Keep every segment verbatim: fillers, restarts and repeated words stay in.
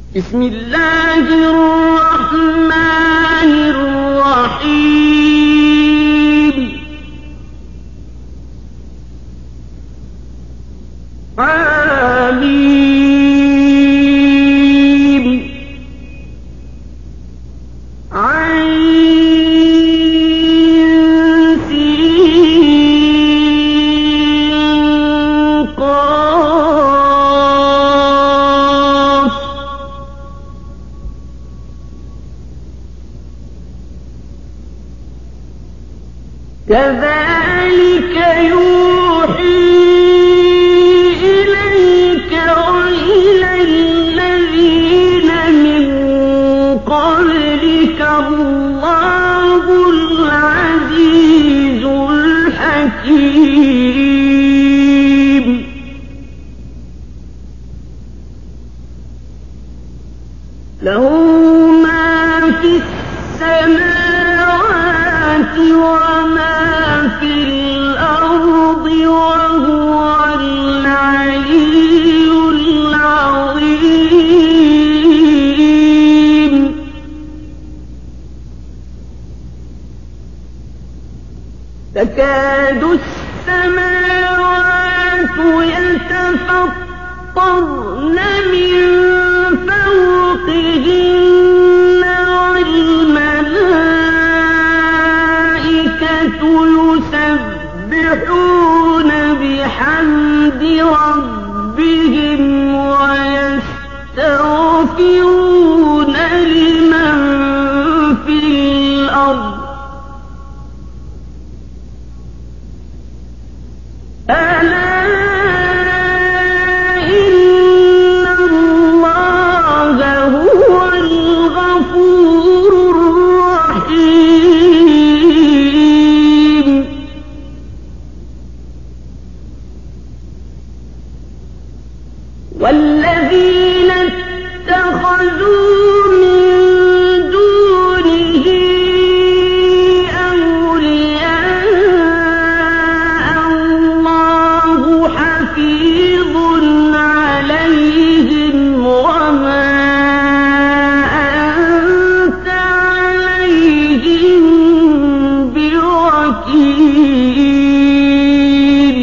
بسم الله الرحمن الرحيم آمين عين سين قاف كذلك يوحي إليك وإلى الذين من قبلك الله العزيز الحكيم له ما في السماوات وما في الأرض وهو العلي العظيم تكاد السماوات يتفطرن من فوقهن والملائكة يسبحون بحمد ربهم ويستغفرون لمن في الأرض ألا إن الله هو الغفور الرحيم والذين اتخذوا من دونه أولياء الله حفيظ عليهم وما أنت عليهم بوكيل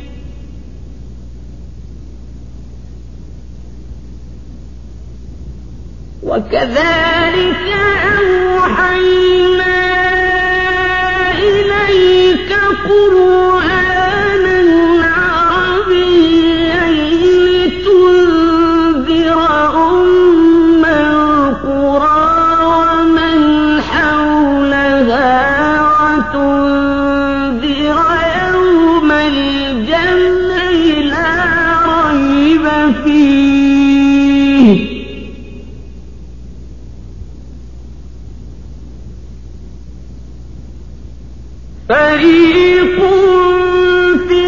وكذلك أوحينا إليك قرآنا عربيا لتنذر أم القرى ومن حولها وتنذر يوم الجمع لا ريب فيه فريق في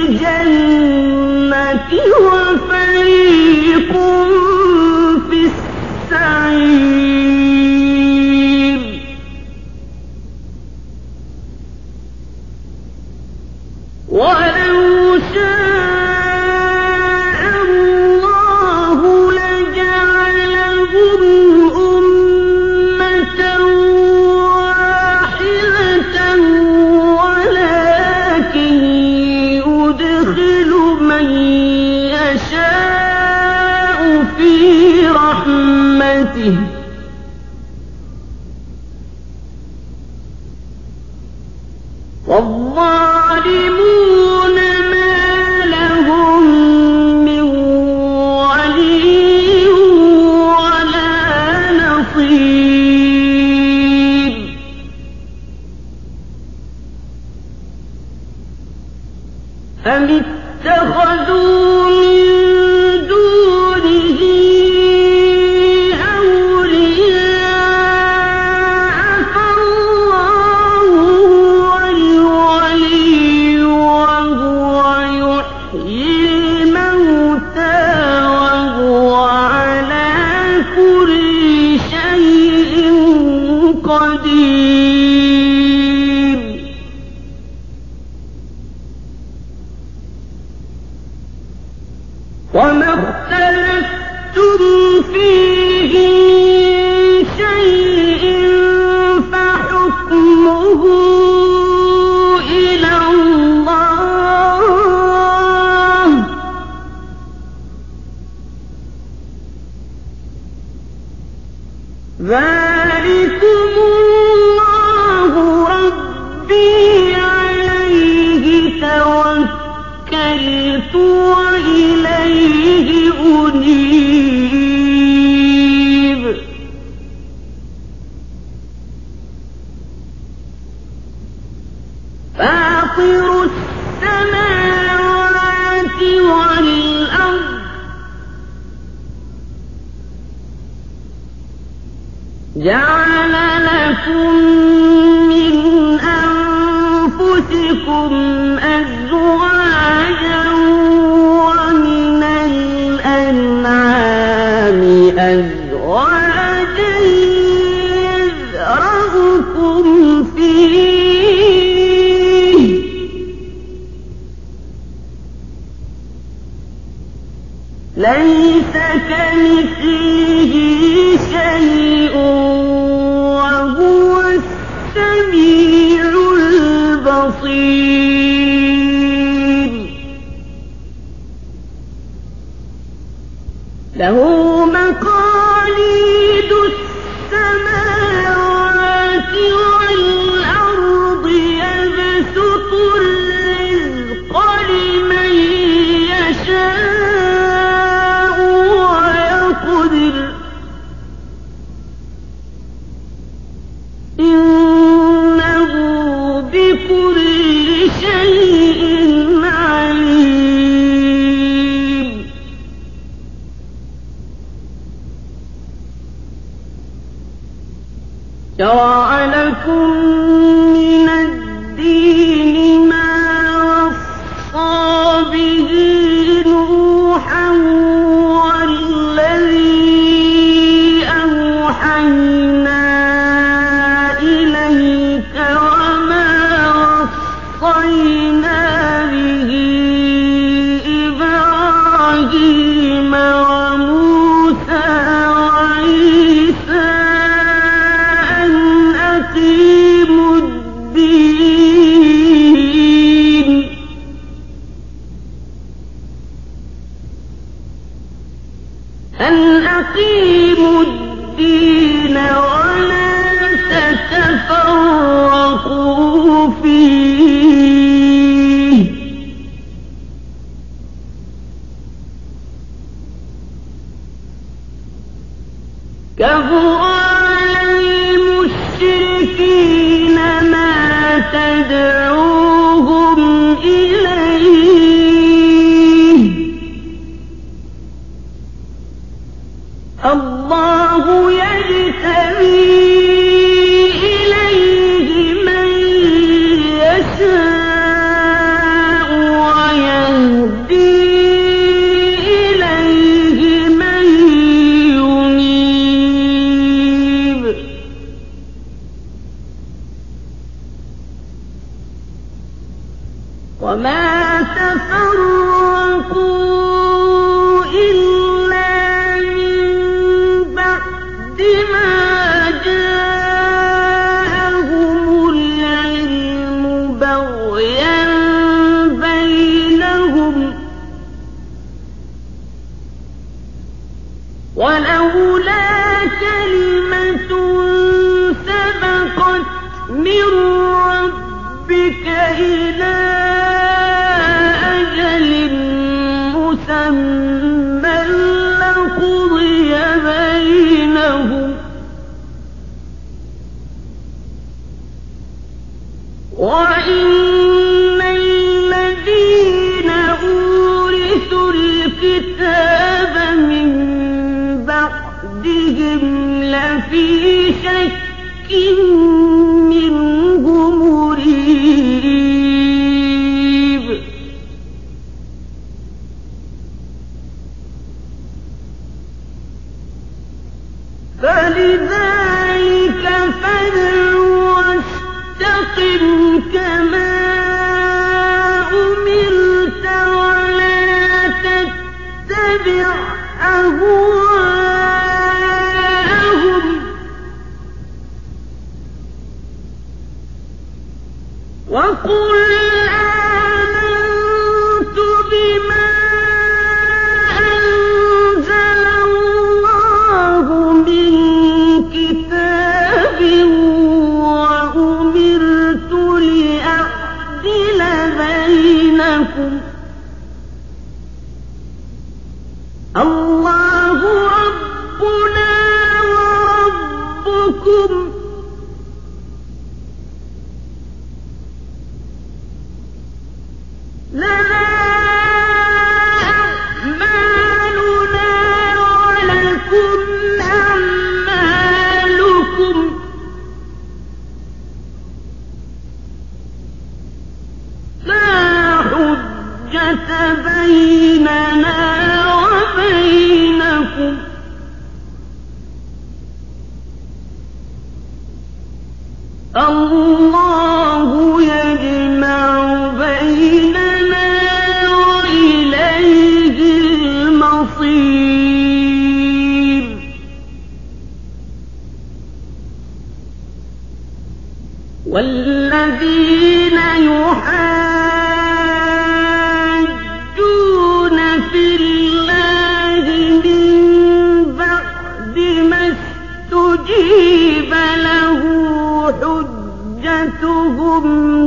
الجنة وفريق في السعير ولو شاء الله لجعلهم أمة واحدة ولكن يدخل من يشاء في رحمته والظالمون ما لهم من ولي ولا نصير أم اتخذوا من دونه أولياء فالله هو الولي وهو يحيي الموتى وهو على كل شيء قدير وما اختلفتم فيه ذلكم الله ربي عليه توكلت وإليه أنيب فاطر السماوات والأرض جعل لكم من أنفسكم أزواجا ومن الأنعام أزواجا يذرأكم فيه ليس كمثله شيء وهو السميع البصير له مقاليد السماوات والأرض يبسط الرزق لمن يشاء ويقدر إنه بكل شيء عليم شرع لكم من الدين ما وصى به نوحا والذي أوحينا إليك وما وصينا به إبراهيم وموسى وعيسى أن أقيموا الدين أن أقيموا الدين ولا تتفرقوا فيه كبر على المشركين ما تدعوهم إليه الله يجتبي إليه من يشاء ويهدي إليه من ينيب وما تفرقوا إلا من بعد ما جاءهم العلم بغيا بينهم ولولا كلمة سبقت من ربك إلى أجل مسمى لقضي بينهم وإن الذين أورثوا الكتاب من بعدهم لفي شك منه مريب فلذلك فادع واستقم كما أمرت ولا تتبع أهواءهم وقل آمنت بما أنزل الله من كتاب الله يجمع بيننا وإليه المصير والذين يحاجون في الله من بعد ما استجيب له حجتهم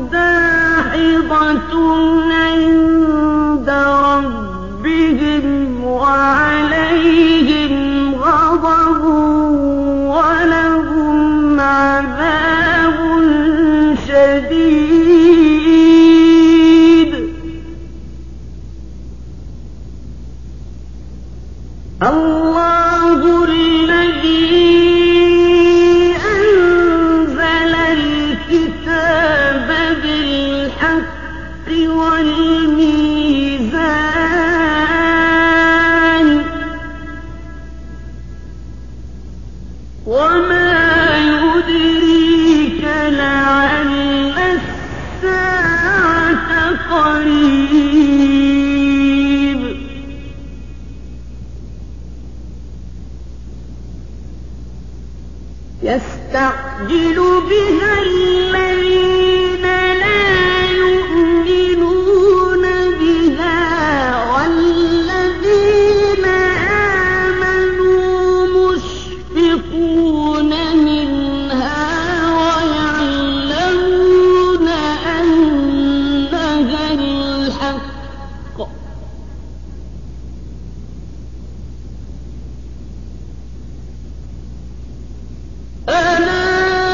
داحضة عند ربهم وعليهم غضب ولهم عذاب شديد الله الذي أنزل الكتاب بالحق والميزان وما يدريك لعل الساعة قريب يستعجل بها الذين لا يؤمنون بها والذين آمنوا مشفقون منها ويعلمون أنها الحق ألا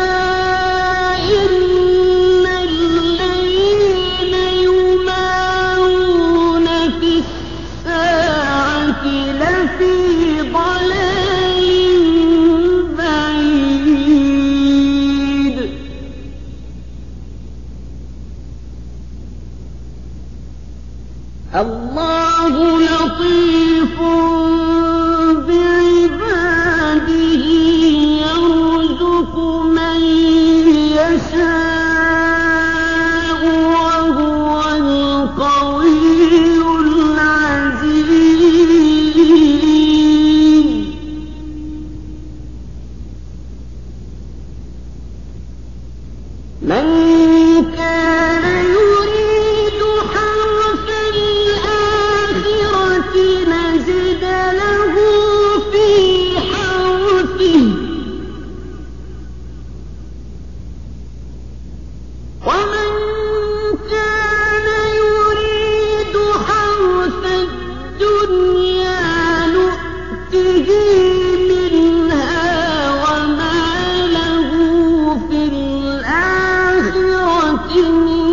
إن الذين يمارون في الساعة لفي ضلال بعيد الله لطيف بعباده يرزق من يشاء وهو القوي العزيز من كان يريد حرث الآخرة نزد له في حرثه ومن كان يريد حرث الدنيا نؤته منها وما له في الآخرة من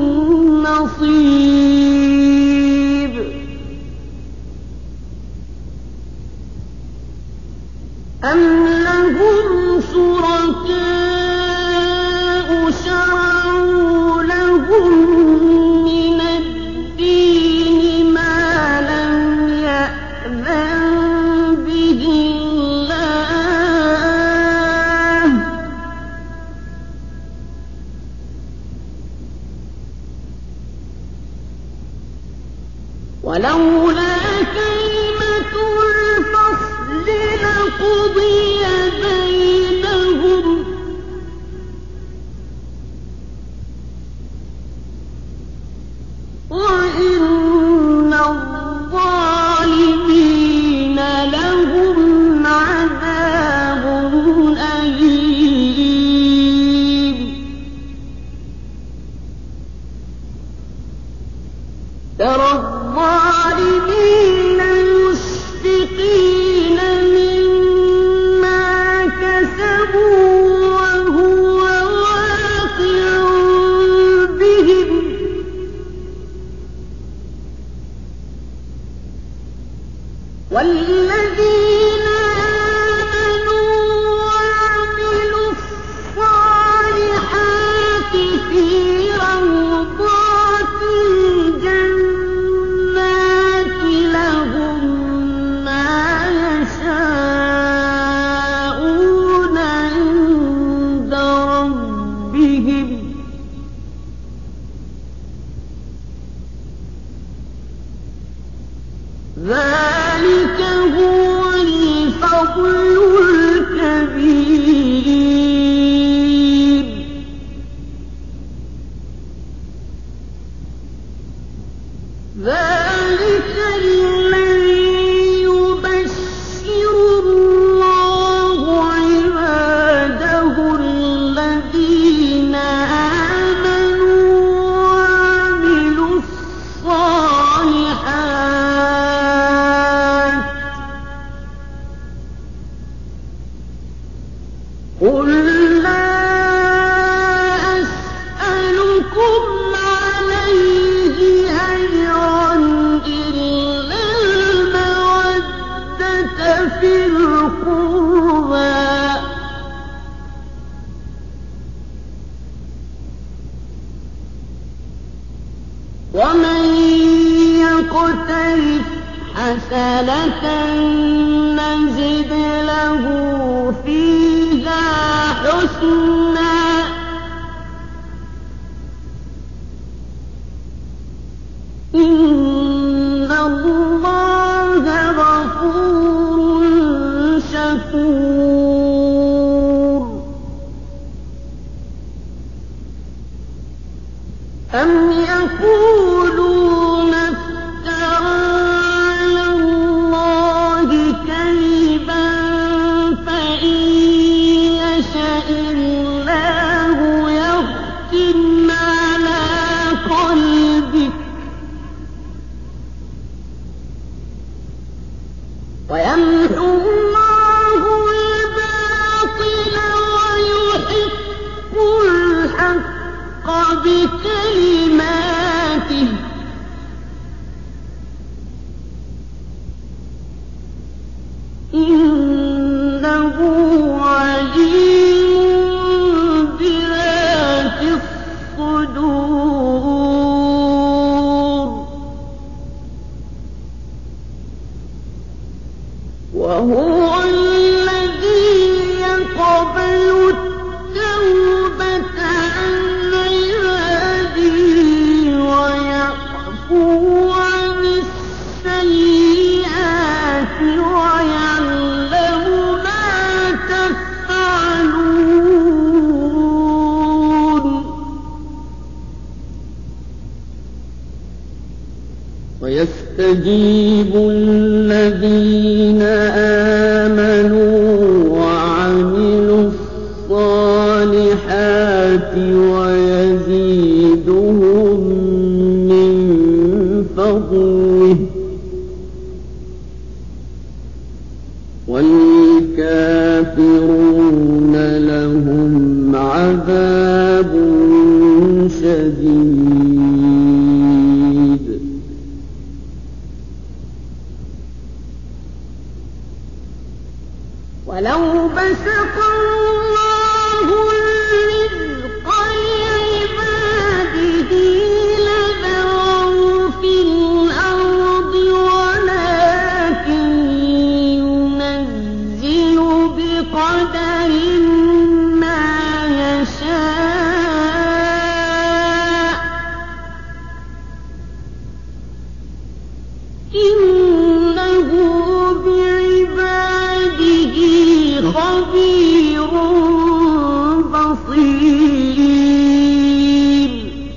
نصيب أم لهم شركاء شرعوا لهم من الدين ما لم يأذن به الله ولولا كلمة الفصل لقضي بينهم قل لا أسألكم عليه أجرا إلا المودة في القربى ومن يقترف حسنة نزد له فيها حسنا إن الله غفور شكور أم يقولون افترى على الله كذبا فإن يشأ الله يختم على قلبك ويمحو الله الباطل ويحق الحق بكلماته إنه عليم بذات الصدور وهو الذي يقبل التوبة عن عباده ويعفو عن السيئات ويعلم ما تفعلون ويستجيب الذين آمنوا وعملوا الصالحات ويزيدهم من فضله والكافرون لهم عذاب شديد ولو بسط الله الرزق لعباده لبغوا في الأرض ولكن ينزل بقدر ما يشاء إنه بعباده خبير بصير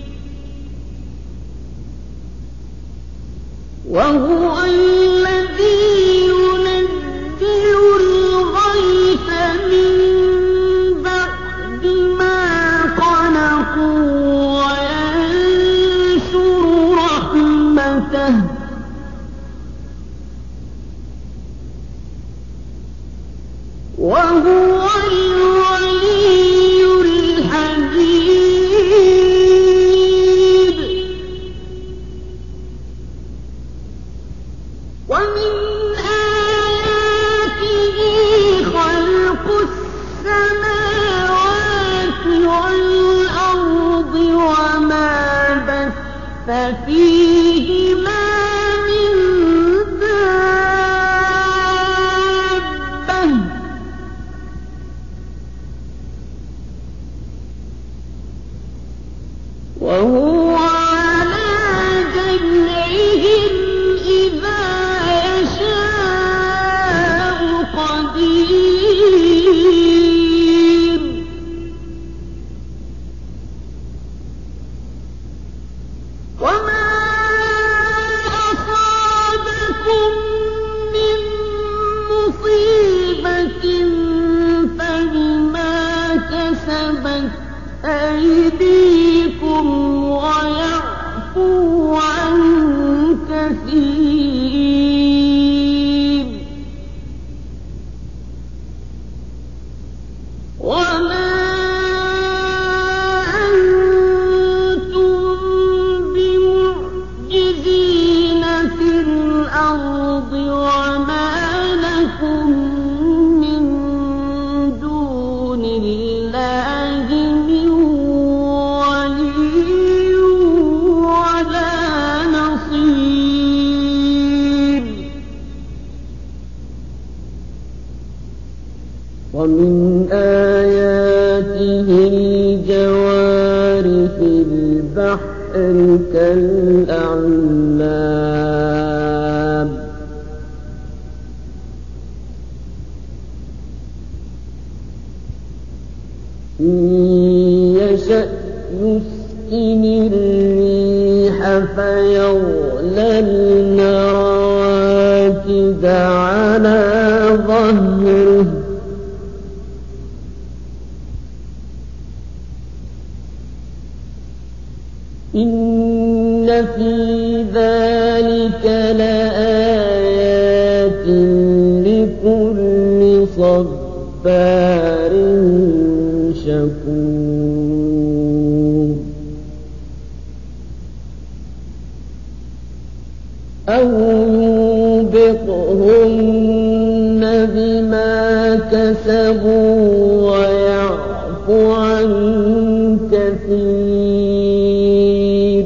وهو الذي ينزل الغيث من بعد ما قنطوا وينشر رحمته وهو الولي الحميد ومن آياته خلق السماوات والأرض وما بث فيهما من دابة وهو على جمعهم إذا يشاء قدير وما وما أنتم بمعجزين في الأرض وما لكم من دون الله من ولي ولا نصير. ومن آياته الجوار في البحر كالأعلام إن يشأ يسكن الريح فيظللن راكد على ظهره إن في ذلك لآيات لكل صبار شكور. أو يوبقهن بما كسبوا ويعفو عن كثير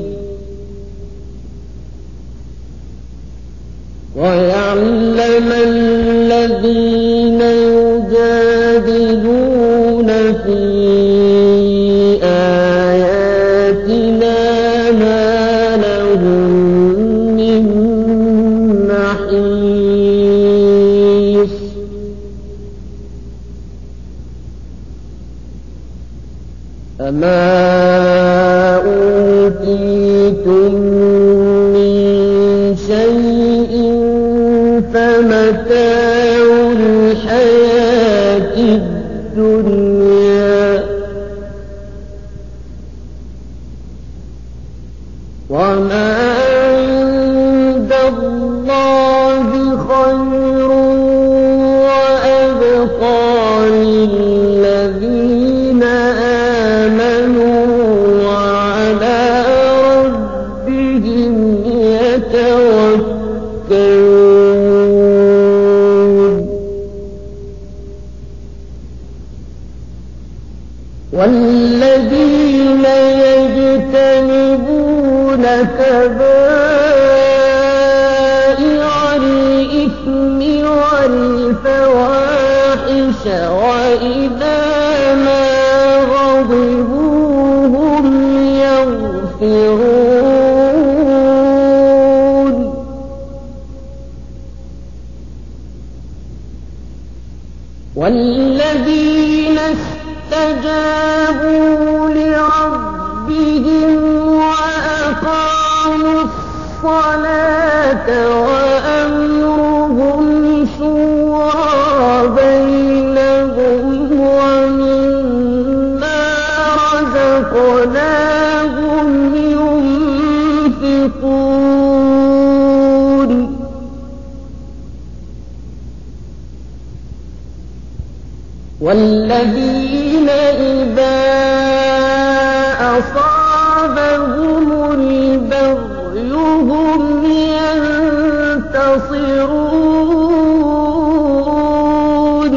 ويعلم الذين يجادلون في آياتنا ما لهم من محيص. أما أوتيتم من شيء فمتاع الحياة الدنيا وما عند الله خير وأبقى للذين آمنوا وعلى ربهم يتوكلون. والذين يجتنبون كبائر الإثم والفواحش وإذا ما غضبوا هم يغفرون. والذين استجابوا لربهم وأقاموا الصلاة وأمرهم شورى بينهم ومما رزقناهم ينفقون. والذين إذا أصابهم البغي هم ينتصرون.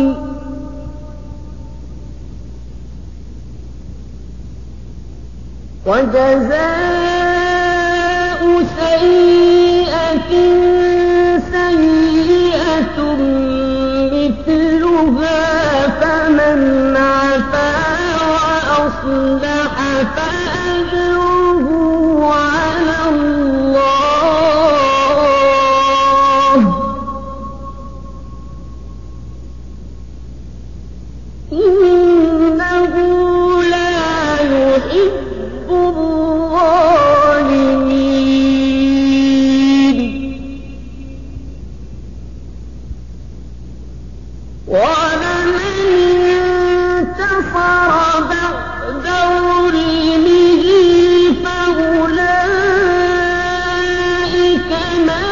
وجزاء سيئة سيئة مثلها فمن عفا وأصلح فأجره على الله إنه لا يحب الظالمين. ولمن انتصر بعد ظلمه فأولئك ما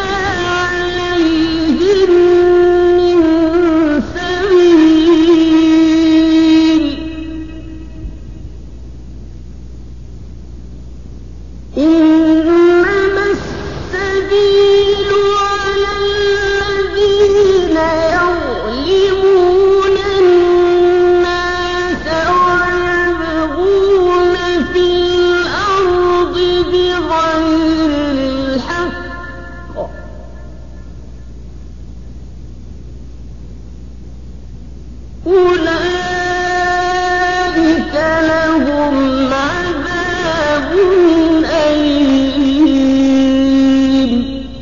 عليهم من سبيل أولئك لهم عذاب أليم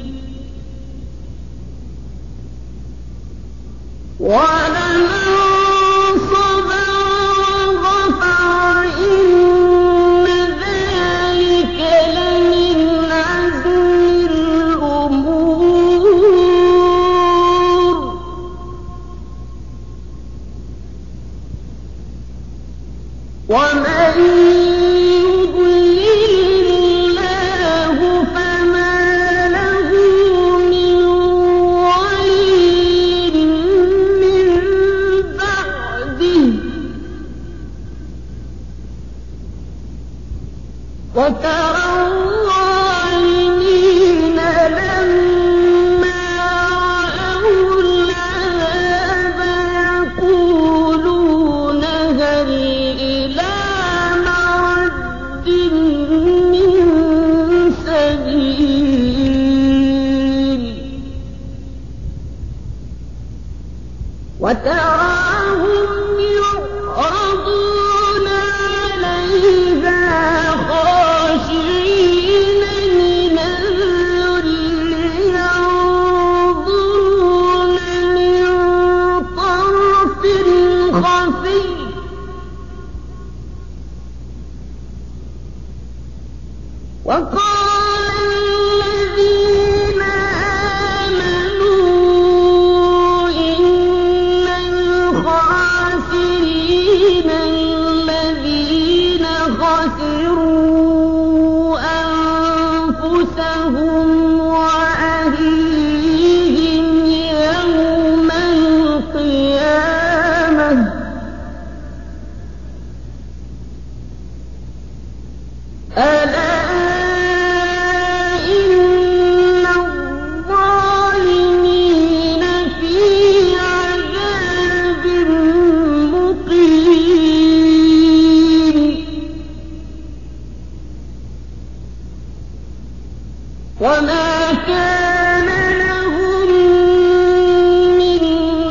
ولمن صبر وغفر إن ذلك لمن عزم الأمور ومن يضلل الله فما له من ولي من بعده وترى الظالمين لما رأوا العذاب يقولون هل إلى مرد من سبيل وتراهم يعرضون عليها خاشعين من الذل ينظرون من طرف خفي وقال الذين آمنوا إن الخاسرين الذين خسروا أنفسهم وأهليهم يوم القيامة ألا إن الظالمين في عذاب مقيم وما كان لهم من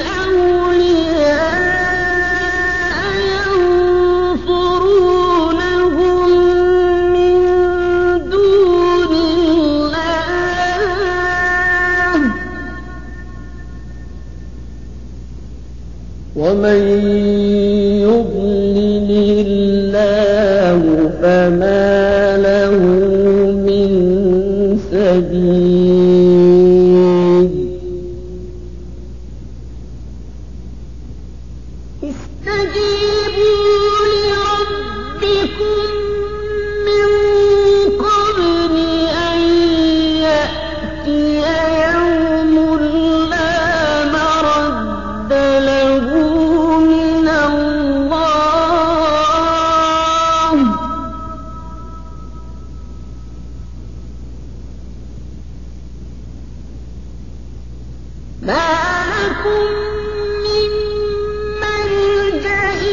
أولياء ينصرونهم من دون الله ومن يضلل الله فما له من سبيل استجيبوا لربكم من قبل أن يأتي يوم لا مرد له من الله ما لكم من ملجأ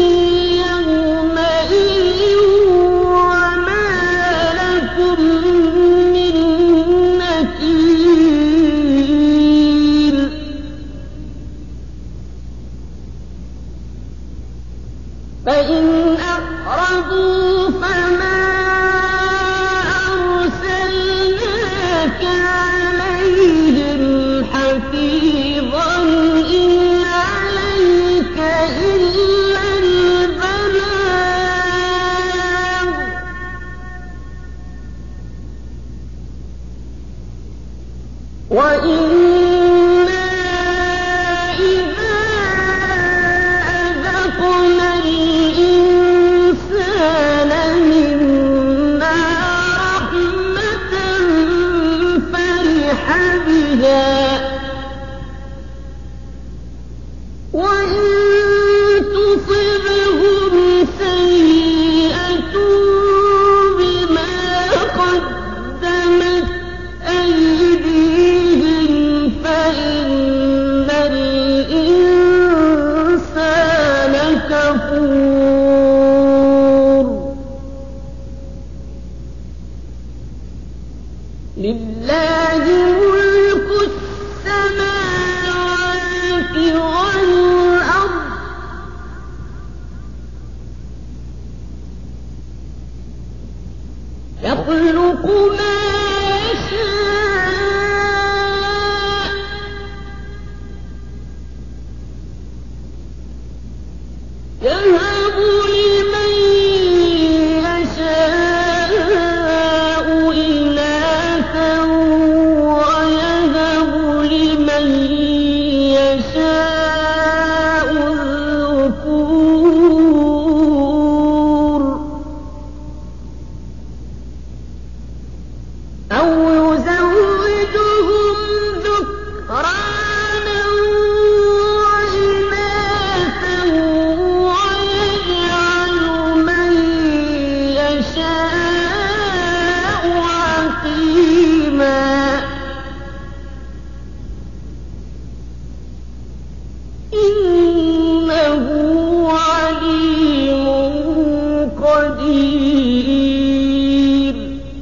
يومئذ وما لكم من نكير فإن أعرضوا فما أرسلناك عليهم حفيظا إن عليك إلا البلاغ وإنا إذا أذقنا الإنسان من ما يشاء يهب لمن يشاء إناثا ويهب لمن يشاء الذكور أو يزوجهم ذكرانا وإناثا ويجعل من يشاء عقيما إنه عليم قدير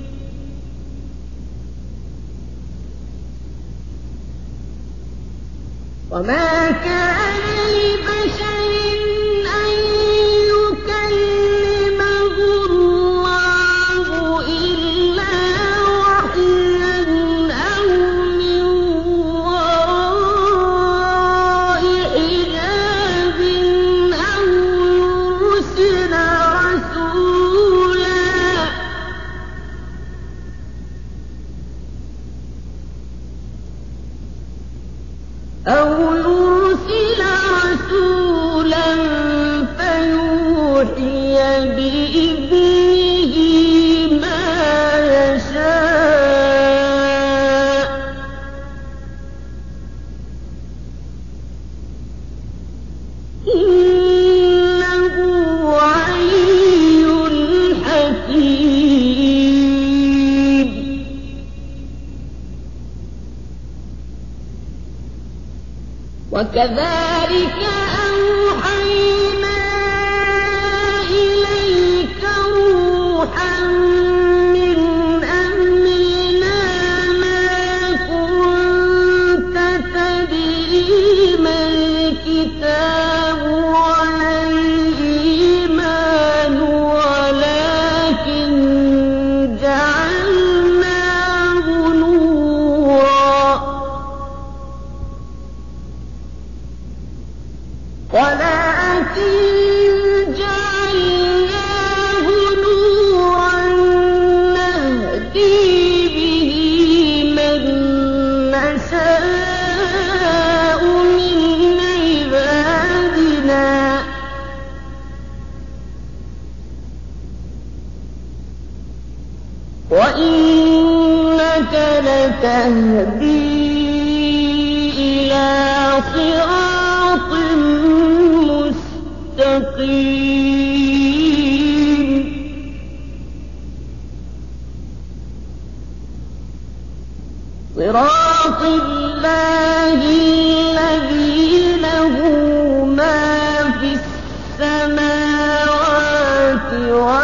وما كان لبشر أن يكلمه الله إلا وحيا أو من وراء حجاب أو يرسل رسولا أو يرسل رسولا فيوحي بإذنه ما يشاء إنه علي حكيم وكذلك أوحينا إليك روحا من أمرنا ما كنت تدري ما الكتاب ولا الإيمان ولكن جعلناه نورا ولكن جعلناه نورا نهدي به من نشاء من عبادنا وإنك لتهدي إلى صراط مستقيم صراط الله الذي له ما في السماوات